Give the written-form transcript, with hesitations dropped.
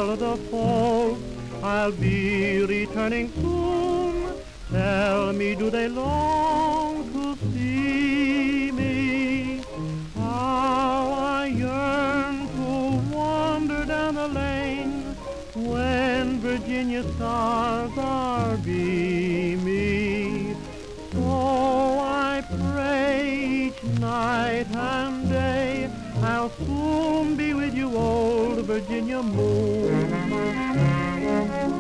tell the folks I'll be returning soon. Tell me, do they long to see me? How I yearn to wander down the lane when Virginia stars are beaming. So I pray each night and day I'll soon be with you, old Virginia moon.